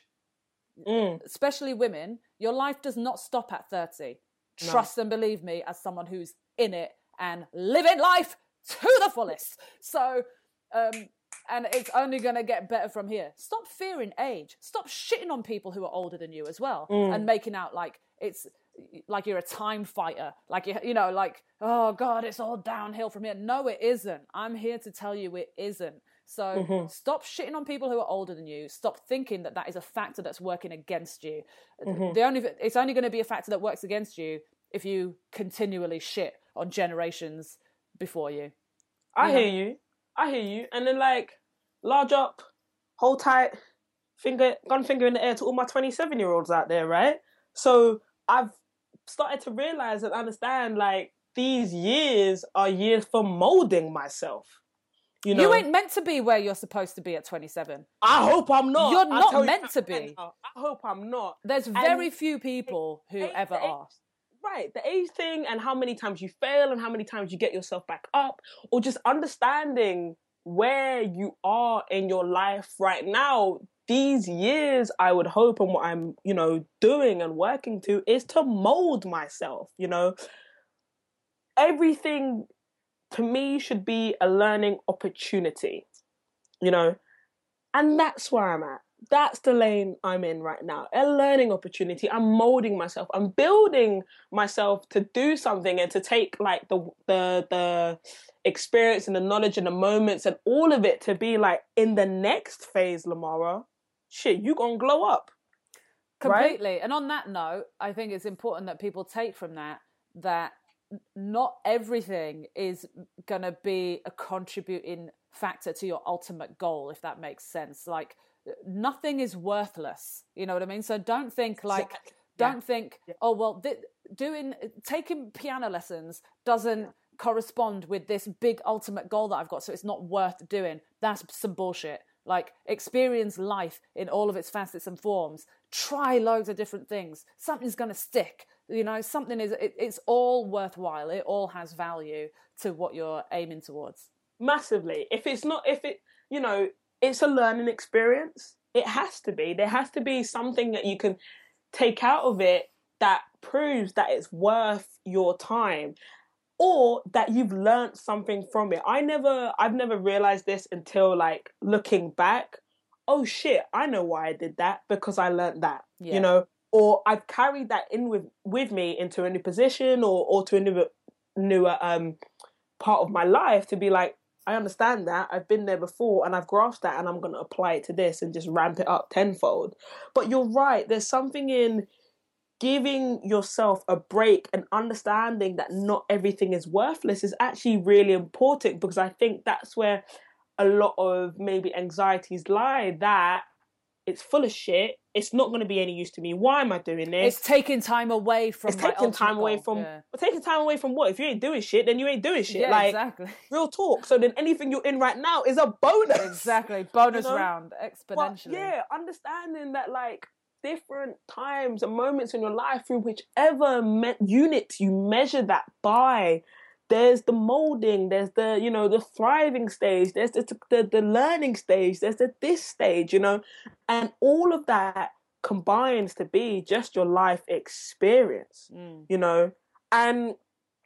mm. especially women. Your life does not stop at thirty. No. Trust and believe me, as someone who's in it and living life to the fullest. So, um, and it's only going to get better from here. Stop fearing age. Stop shitting on people who are older than you as well, mm. and making out like it's like you're a time fighter. Like, you, you know, like, oh God, it's all downhill from here. No, it isn't. I'm here to tell you it isn't. So mm-hmm. stop shitting on people who are older than you. Stop thinking that that is a factor that's working against you. Mm-hmm. The only It's only going to be a factor that works against you if you continually shit on generations before you. I you know? hear you. I hear you. And then, like, large up, hold tight, finger, gun finger in the air to all my twenty-seven-year-olds out there, right? So I've started to realise and understand, like, these years are years for moulding myself. You know? You ain't meant to be where you're supposed to be at twenty-seven. I hope I'm not. You're not you meant to be. I hope I'm not. There's very and few people who age, ever age, are. Right, the age thing, and how many times you fail and how many times you get yourself back up, or just understanding where you are in your life right now. These years, I would hope, and what I'm, you know, doing and working to is to mold myself, you know. Everything to me should be a learning opportunity, you know, and that's where I'm at. That's the lane I'm in right now. A learning opportunity. I'm molding myself. I'm building myself to do something and to take like the the the experience and the knowledge and the moments and all of it to be like in the next phase, Lamara. Shit, you gonna glow up. Completely. Right? And on that note, I think it's important that people take from that that not everything is going to be a contributing factor to your ultimate goal, if that makes sense. Like, nothing is worthless. You know what I mean? So don't think like, exactly. don't yeah. think, yeah. oh, well, th- doing, taking piano lessons doesn't yeah. correspond with this big ultimate goal that I've got, so it's not worth doing. That's some bullshit. Like, experience life in all of its facets and forms. Try loads of different things. Something's going to stick. You know, something is, it, it's all worthwhile. It all has value to what you're aiming towards. Massively. If it's not, if it, you know, it's a learning experience. It has to be. There has to be something that you can take out of it that proves that it's worth your time, or that you've learned something from it. I never, I've never realized this until like looking back. Oh shit, I know why I did that, because I learned that, yeah. you know, or I've carried that in with, with me into a new position or, or to a new, newer um, part of my life to be like, I understand that, I've been there before and I've grasped that and I'm going to apply it to this and just ramp it up tenfold. But you're right, there's something in giving yourself a break and understanding that not everything is worthless is actually really important, because I think that's where a lot of maybe anxieties lie, that it's full of shit. It's not going to be any use to me. Why am I doing this? It's taking time away from it's my taking time away goal. from yeah. taking time away from what? If you ain't doing shit, then you ain't doing shit. Yeah, like, exactly. Real talk. So then anything you're in right now is a bonus. Exactly. Bonus you know? round, exponentially. But yeah, understanding that like different times and moments in your life through whichever me- unit you measure that by, there's the molding, there's the, you know, the thriving stage, there's the, the the learning stage, there's the this stage, you know, and all of that combines to be just your life experience, mm. you know, and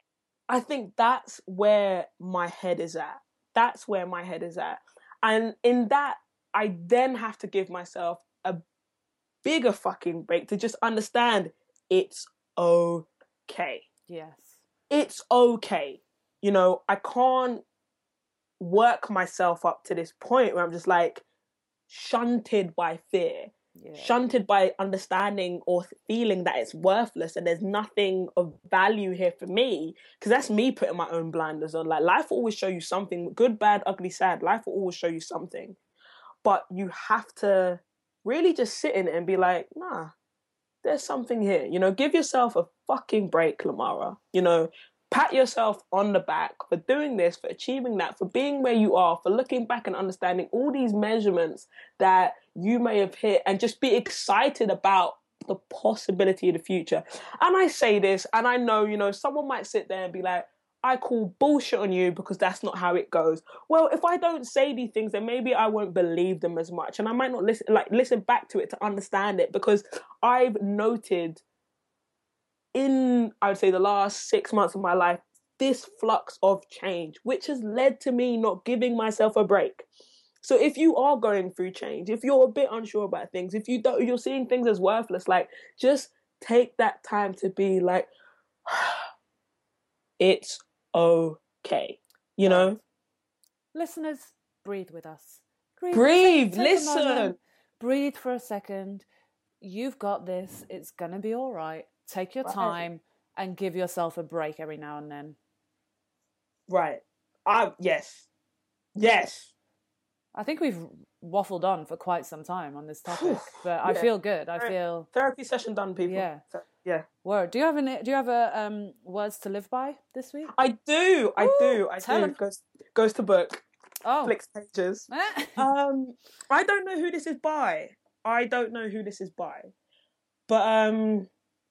I think that's where my head is at. That's where my head is at. And in that, I then have to give myself a bigger fucking break to just understand it's okay. Yes. It's okay. You know, I can't work myself up to this point where I'm just like shunted by fear, yeah. shunted by understanding or feeling that it's worthless and there's nothing of value here for me, because that's me putting my own blinders on. Like, life will always show you something, good, bad, ugly, sad. Life will always show you something. But you have to really just sit in it and be like, nah, there's something here. You know, give yourself a fucking break, Lamara. You know, pat yourself on the back for doing this, for achieving that, for being where you are, for looking back and understanding all these measurements that you may have hit, and just be excited about the possibility of the future. And I say this, and I know, you know, someone might sit there and be like, I call bullshit on you because that's not how it goes. Well, if I don't say these things, then maybe I won't believe them as much, and I might not listen, like listen back to it to understand it, because I've noted in, I would say, the last six months of my life, this flux of change, which has led to me not giving myself a break. So if you are going through change, if you're a bit unsure about things, if you don't, you're seeing things as worthless, like, just take that time to be like, it's okay, you know? Listeners, breathe with us. Breathe, breathe take, take listen. Breathe for a second. You've got this. It's going to be all right. Take your right. time and give yourself a break every now and then. Right. I, yes. Yes. I think we've waffled on for quite some time on this topic, but yeah. I feel good. I feel... Therapy session done, people. Yeah. Yeah. Word. Do you have any, do you have a um words to live by this week? I do. I Ooh, do. I do. Them. Goes goes to book. Oh. Flicks pages. um I don't know who this is by. I don't know who this is by. But um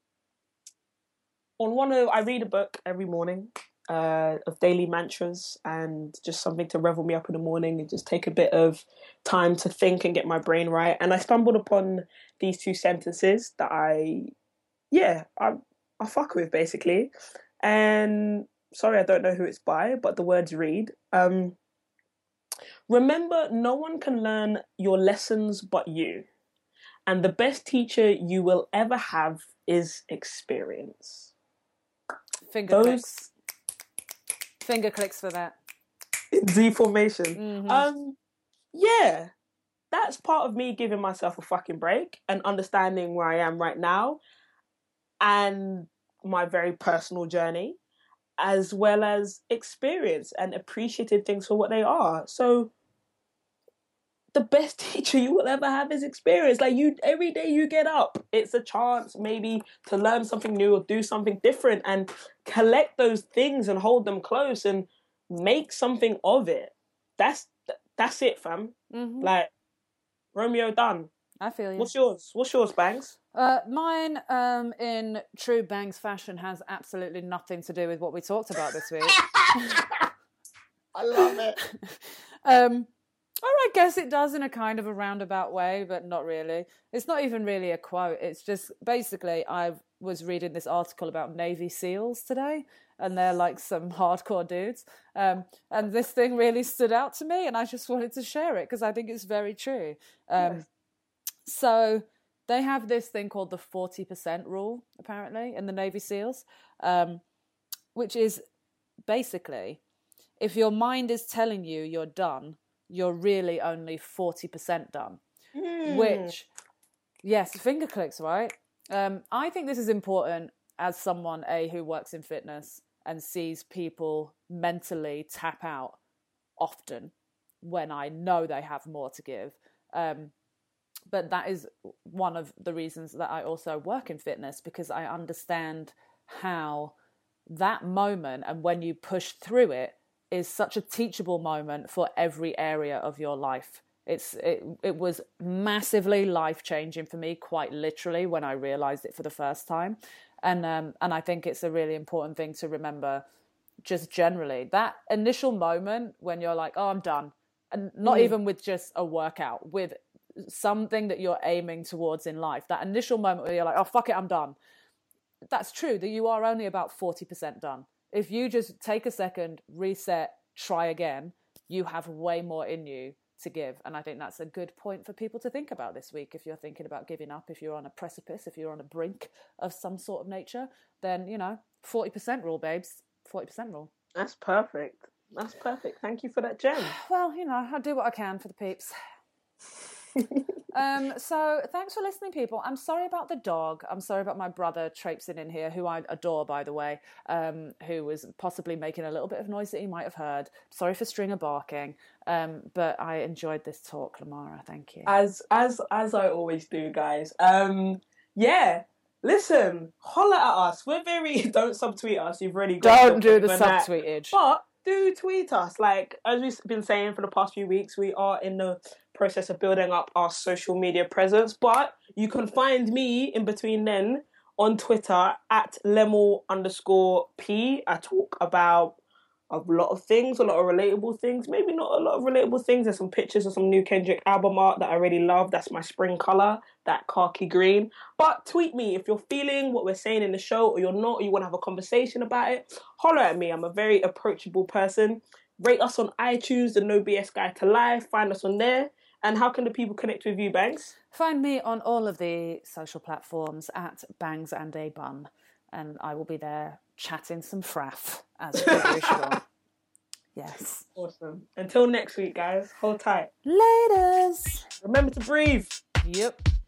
on one of I read a book every morning uh of daily mantras, and just something to revel me up in the morning and just take a bit of time to think and get my brain right. And I stumbled upon these two sentences that I Yeah, I I fuck with, basically. And Sorry, I don't know who it's by, but the words read. Um, Remember, no one can learn your lessons but you. And the best teacher you will ever have is experience. Finger Those... clicks. Finger clicks for that. Z formation. Mm-hmm. Um, yeah, that's part of me giving myself a fucking break and understanding where I am right now and my very personal journey, as well as experience and appreciating things for what they are. So the best teacher you will ever have is experience. Like, you, every day you get up, it's a chance maybe to learn something new or do something different, and collect those things and hold them close and make something of it. That's that's it, fam. Mm-hmm. Like, Romeo done. I feel you. What's yours? What's yours, Bangs? Uh, mine, um, in true Bangs fashion, has absolutely nothing to do with what we talked about this week. I love it. um, or I guess it does in a kind of a roundabout way, but not really. It's not even really a quote. It's just, basically, I was reading this article about Navy SEALs today, and they're like some hardcore dudes. Um, and this thing really stood out to me, and I just wanted to share it because I think it's very true. Um, Yes. So they have this thing called the forty percent rule, apparently, in the Navy SEALs, um, which is basically, if your mind is telling you you're done, you're really only forty percent done. Mm. Which, yes, finger clicks, right? Um, I think this is important as someone, A, who works in fitness and sees people mentally tap out often when I know they have more to give. Um, but that is one of the reasons that I also work in fitness, because I understand how that moment and when you push through it is such a teachable moment for every area of your life. It's it, it was massively life-changing for me, quite literally, when I realized it for the first time. And um, and I think it's a really important thing to remember, just generally. That initial moment when you're like, oh, I'm done. And not mm. even with just a workout, with something that you're aiming towards in life. That initial moment where you're like, oh, fuck it, I'm done. That's true, that you are only about forty percent done. If you just take a second, reset, try again, you have way more in you to give. And I think that's a good point for people to think about this week. If you're thinking about giving up, if you're on a precipice, if you're on a brink of some sort of nature, then, you know, forty percent rule, babes. forty percent rule. That's perfect. That's perfect. Thank you for that gem. Well, you know, I'll do what I can for the peeps. um, so thanks for listening, people. I'm sorry about the dog. I'm sorry about my brother traipsing in here, who I adore, by the way, um, who was possibly making a little bit of noise that you might have heard. Sorry for Stringer barking, um, but I enjoyed this talk, Lamara. Thank you. As as as I always do, guys. Um, yeah. Listen, holler at us. We're very don't subtweet us. You've already got don't do the subtweetage, but do tweet us. Like, as we've been saying for the past few weeks, we are in the process of building up our social media presence, but you can find me in between then on Twitter at lemel underscore p. I talk about a lot of things, a lot of relatable things, maybe not a lot of relatable things. There's some pictures of some new Kendrick album art that I really love. That's my spring colour, that khaki green. But tweet me if you're feeling what we're saying in the show, or you're not, or you want to have a conversation about it. Holler at me. I'm a very approachable person. Rate us on iTunes, the No B S Guide to Life. Find us on there. And how can the people connect with you, Bangs? Find me on all of the social platforms at Bangs and a Bun. And I will be there chatting some fraff, as per usual. Yes. Awesome. Until next week, guys. Hold tight. Laters. Remember to breathe. Yep.